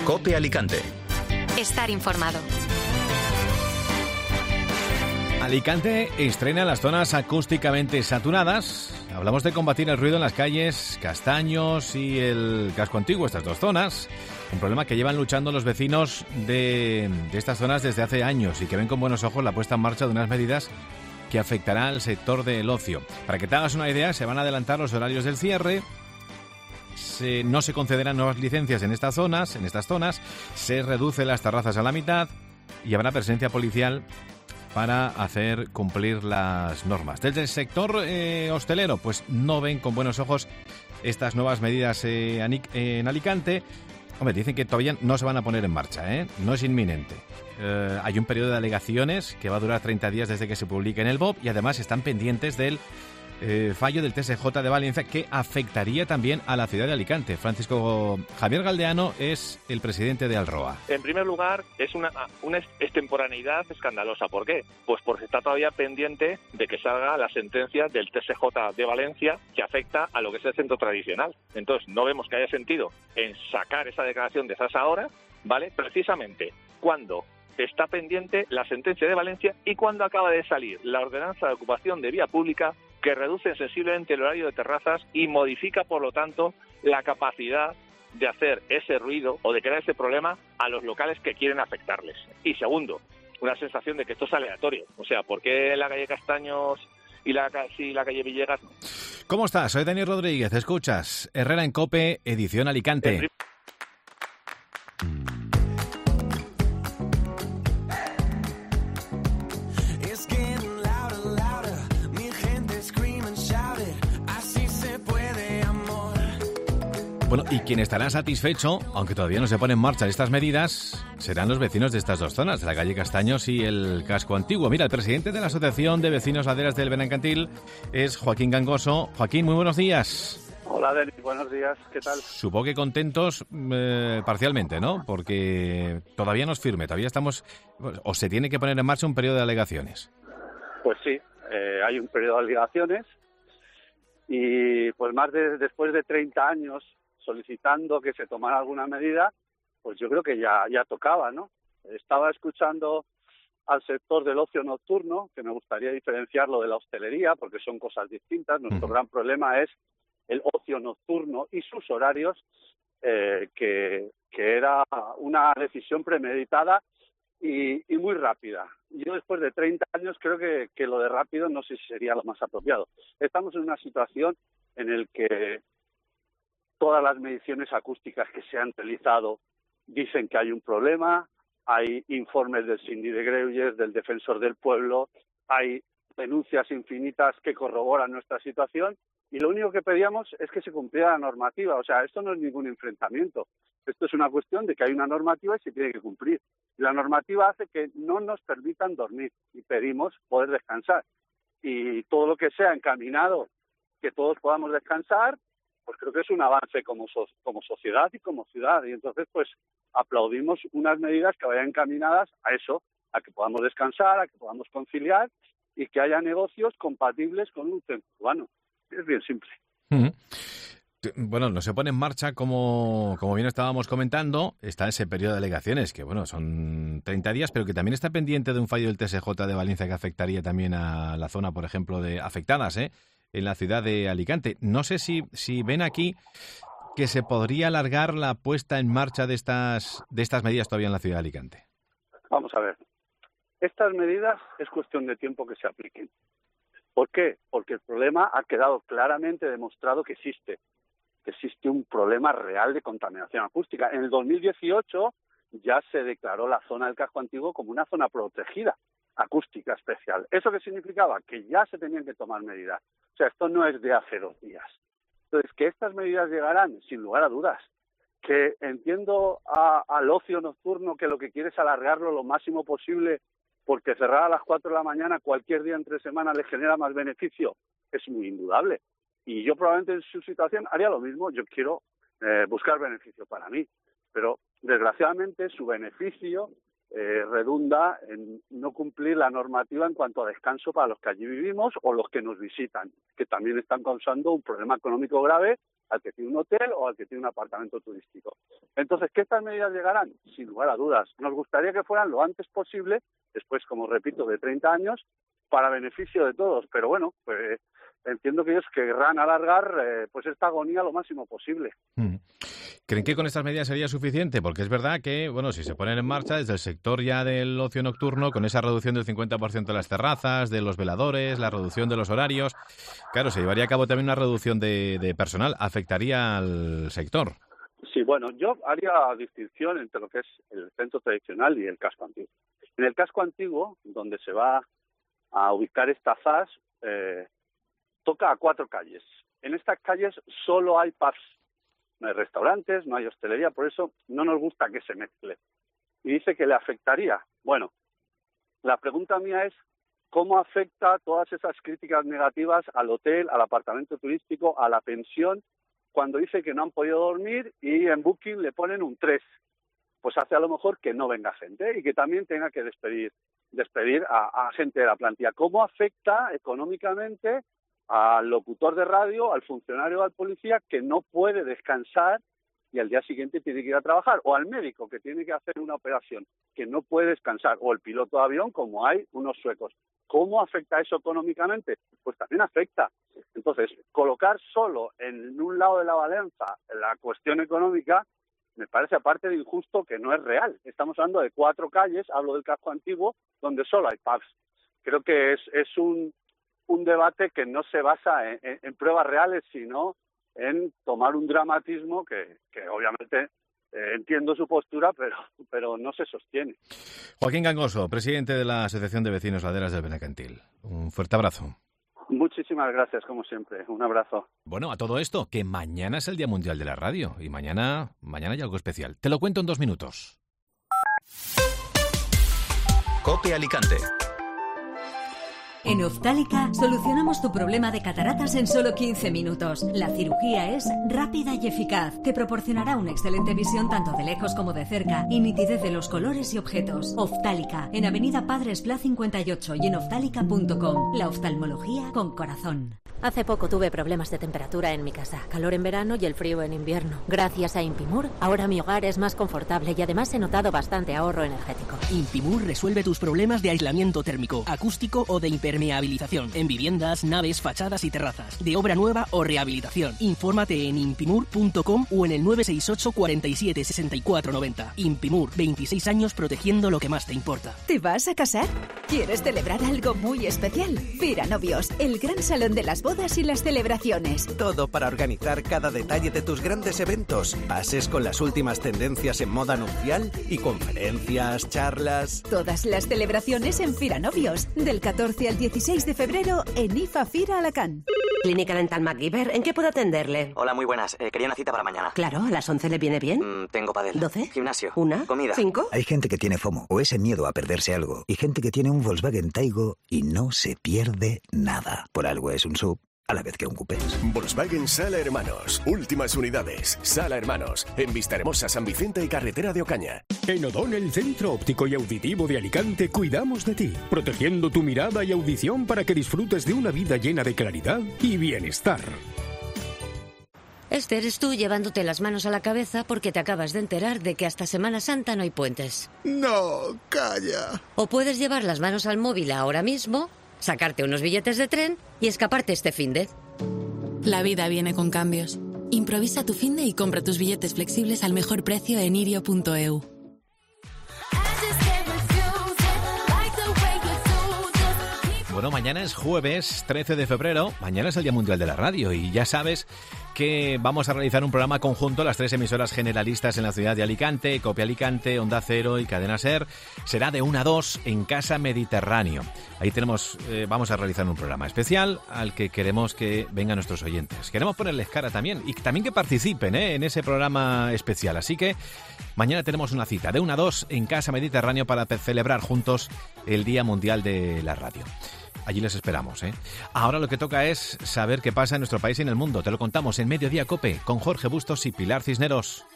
COPE Alicante. Estar informado. Alicante estrena las zonas acústicamente saturadas. Hablamos de combatir el ruido en las calles Castaños y el Casco Antiguo, estas dos zonas. Un problema que llevan luchando los vecinos de estas zonas desde hace años y que ven con buenos ojos la puesta en marcha de unas medidas que afectará al sector del ocio. Para que te hagas una idea, se van a adelantar los horarios del cierre. No se concederán nuevas licencias en estas zonas, se reducen las terrazas a la mitad y habrá presencia policial para hacer cumplir las normas. Desde el sector hostelero, pues no ven con buenos ojos estas nuevas medidas en Alicante. Hombre, dicen que todavía no se van a poner en marcha, no es inminente. Hay un periodo de alegaciones que va a durar 30 días desde que se publique en el BOP y además están pendientes del fallo del TSJ de Valencia que afectaría también a la ciudad de Alicante. Francisco Javier Galdeano es el presidente de Alroa. En primer lugar, es una extemporaneidad escandalosa. ¿Por qué? Pues porque está todavía pendiente de que salga la sentencia del TSJ de Valencia que afecta a lo que es el centro tradicional. Entonces, no vemos que haya sentido en sacar esa declaración de esas ahora, ¿vale? Precisamente cuando está pendiente la sentencia de Valencia y cuando acaba de salir la ordenanza de ocupación de vía pública que reduce sensiblemente el horario de terrazas y modifica, por lo tanto, la capacidad de hacer ese ruido o de crear ese problema a los locales que quieren afectarles. Y segundo, una sensación de que esto es aleatorio. O sea, ¿por qué la calle Castaños y la calle Villegas no? ¿Cómo estás? Soy Dani Rodríguez. Escuchas Herrera en COPE, edición Alicante. Bueno, y quien estará satisfecho, aunque todavía no se ponen en marcha estas medidas, serán los vecinos de estas dos zonas, de la calle Castaños y el Casco Antiguo. Mira, el presidente de la Asociación de Vecinos Laderas del Benancantil es Joaquín Gangoso. Joaquín, muy buenos días. Hola, Denis, buenos días, ¿qué tal? Supongo que contentos parcialmente, ¿no? Porque todavía no es firme, todavía estamos, o se tiene que poner en marcha un periodo de alegaciones. Pues sí, hay un periodo de alegaciones y pues después de 30 años solicitando que se tomara alguna medida, pues yo creo que ya tocaba, ¿no? Estaba escuchando al sector del ocio nocturno, que me gustaría diferenciarlo de la hostelería, porque son cosas distintas. Nuestro gran problema es el ocio nocturno y sus horarios, que era una decisión premeditada y muy rápida. Yo después de 30 años creo que lo de rápido no sé si sería lo más apropiado. Estamos en una situación en la que todas las mediciones acústicas que se han realizado dicen que hay un problema, hay informes del Síndic de Greuges, del Defensor del Pueblo, hay denuncias infinitas que corroboran nuestra situación y lo único que pedíamos es que se cumpliera la normativa. O sea, esto no es ningún enfrentamiento, esto es una cuestión de que hay una normativa y se tiene que cumplir. Y la normativa hace que no nos permitan dormir y pedimos poder descansar. Y todo lo que sea encaminado que todos podamos descansar, pues creo que es un avance como sociedad y como ciudad. Y entonces, pues, aplaudimos unas medidas que vayan encaminadas a eso, a que podamos descansar, a que podamos conciliar y que haya negocios compatibles con un centro urbano. Es bien simple. Bueno, no se pone en marcha, como bien estábamos comentando, está ese periodo de alegaciones, que bueno, son 30 días, pero que también está pendiente de un fallo del TSJ de Valencia que afectaría también a la zona, por ejemplo, de afectadas, en la ciudad de Alicante. No sé si ven aquí que se podría alargar la puesta en marcha de estas medidas todavía en la ciudad de Alicante. Vamos a ver. Estas medidas es cuestión de tiempo que se apliquen. ¿Por qué? Porque el problema ha quedado claramente demostrado que existe un problema real de contaminación acústica. En el 2018 ya se declaró la zona del Casco Antiguo como una zona protegida acústica especial. ¿Eso qué significaba? Que ya se tenían que tomar medidas. O sea, esto no es de hace 2 días. Entonces, que estas medidas llegarán, sin lugar a dudas. Que entiendo al ocio nocturno que lo que quiere es alargarlo lo máximo posible porque cerrar a las 4 de la mañana cualquier día entre semana le genera más beneficio. Es muy indudable. Y yo probablemente en su situación haría lo mismo. Yo quiero buscar beneficio para mí. Pero, desgraciadamente, su beneficio redunda en no cumplir la normativa en cuanto a descanso para los que allí vivimos o los que nos visitan, que también están causando un problema económico grave al que tiene un hotel o al que tiene un apartamento turístico. Entonces, ¿qué estas medidas llegarán? Sin lugar a dudas. Nos gustaría que fueran lo antes posible, después, como repito, de 30 años, para beneficio de todos. Pero bueno, pues entiendo que ellos querrán alargar pues esta agonía lo máximo posible. ¿Creen que con estas medidas sería suficiente? Porque es verdad que, bueno, si se ponen en marcha desde el sector ya del ocio nocturno, con esa reducción del 50% de las terrazas, de los veladores, la reducción de los horarios, claro, se llevaría a cabo también una reducción de personal. ¿Afectaría al sector? Sí, bueno, yo haría distinción entre lo que es el centro tradicional y el casco antiguo. En el casco antiguo, donde se va a ubicar esta ZAS, toca a 4 calles. En estas calles solo hay pubs. No hay restaurantes, no hay hostelería, por eso no nos gusta que se mezcle. Y dice que le afectaría. Bueno, la pregunta mía es cómo afecta todas esas críticas negativas al hotel, al apartamento turístico, a la pensión, cuando dice que no han podido dormir y en Booking le ponen un 3. Pues hace a lo mejor que no venga gente y que también tenga que despedir a gente de la plantilla. ¿Cómo afecta económicamente al locutor de radio, al funcionario, al policía que no puede descansar y al día siguiente tiene que ir a trabajar, o al médico que tiene que hacer una operación que no puede descansar, o el piloto de avión como hay unos suecos? ¿Cómo afecta eso económicamente? Pues también afecta. Entonces, colocar solo en un lado de la balanza la cuestión económica me parece, aparte de injusto, que no es real. Estamos hablando de 4 calles, hablo del casco antiguo, donde solo hay pubs. Creo que es un debate que no se basa en pruebas reales, sino en tomar un dramatismo que obviamente entiendo su postura, pero no se sostiene. Joaquín Gangoso, presidente de la Asociación de Vecinos Laderas del Benacantil. Un fuerte abrazo. Muchísimas gracias, como siempre. Un abrazo. Bueno, a todo esto, que mañana es el Día Mundial de la Radio y mañana hay algo especial. Te lo cuento en 2 minutos. COPE Alicante. En Oftálica solucionamos tu problema de cataratas en solo 15 minutos. La cirugía es rápida y eficaz. Te proporcionará una excelente visión tanto de lejos como de cerca y nitidez de los colores y objetos. Oftálica, en Avenida Padres Pla 58 y en oftálica.com. La oftalmología con corazón. Hace poco tuve problemas de temperatura en mi casa, calor en verano y el frío en invierno. Gracias a Impimur, ahora mi hogar es más confortable y además he notado bastante ahorro energético. Impimur resuelve tus problemas de aislamiento térmico, acústico o de impermeabilización en viviendas, naves, fachadas y terrazas, de obra nueva o rehabilitación. Infórmate en impimur.com o en el 968 47 64 90. Impimur, 26 años protegiendo lo que más te importa. ¿Te vas a casar? ¿Quieres celebrar algo muy especial? Firanovios, el gran salón de las bodas y las celebraciones. Todo para organizar cada detalle de tus grandes eventos. Pases con las últimas tendencias en moda nupcial y conferencias, charlas. Todas las celebraciones en Firanovios, del 14 al 16 de febrero en IFA Fira Alacant. Clínica Dental MacGyver, ¿en qué puedo atenderle? Hola, muy buenas. Quería una cita para mañana. Claro, ¿a las 11 le viene bien? Tengo pádel. 12. Gimnasio. 1. Comida. 5. Hay gente que tiene FOMO, o ese miedo a perderse algo, y gente que tiene un Volkswagen Taigo y no se pierde nada. Por algo es un SUV, a la vez que un coupé. Volkswagen Sala Hermanos. Últimas unidades. Sala Hermanos. En Vistahermosa, San Vicente y Carretera de Ocaña. En Odón, el Centro Óptico y Auditivo de Alicante, cuidamos de ti, protegiendo tu mirada y audición para que disfrutes de una vida llena de claridad y bienestar. Este eres tú llevándote las manos a la cabeza porque te acabas de enterar de que hasta Semana Santa no hay puentes. No, calla. O puedes llevar las manos al móvil ahora mismo, sacarte unos billetes de tren y escaparte este finde. La vida viene con cambios. Improvisa tu finde y compra tus billetes flexibles al mejor precio en irio.eu. Bueno, mañana es jueves 13 de febrero, mañana es el Día Mundial de la Radio y ya sabes que vamos a realizar un programa conjunto, las 3 emisoras generalistas en la ciudad de Alicante, COPE Alicante, Onda Cero y Cadena SER. Será de 1 a 2 en Casa Mediterráneo. Ahí vamos a realizar un programa especial al que queremos que vengan nuestros oyentes. Queremos ponerles cara también y también que participen en ese programa especial. Así que mañana tenemos una cita de 1 a 2 en Casa Mediterráneo para celebrar juntos el Día Mundial de la Radio. Allí les esperamos, ¿eh? Ahora lo que toca es saber qué pasa en nuestro país y en el mundo. Te lo contamos en Mediodía COPE con Jorge Bustos y Pilar Cisneros.